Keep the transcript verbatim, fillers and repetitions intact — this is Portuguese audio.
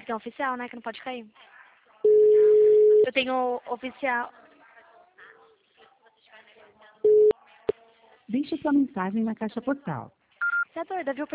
tem oficial, né? Que não pode cair. Eu tenho oficial. Deixe sua mensagem na caixa postal. Você é doida, viu?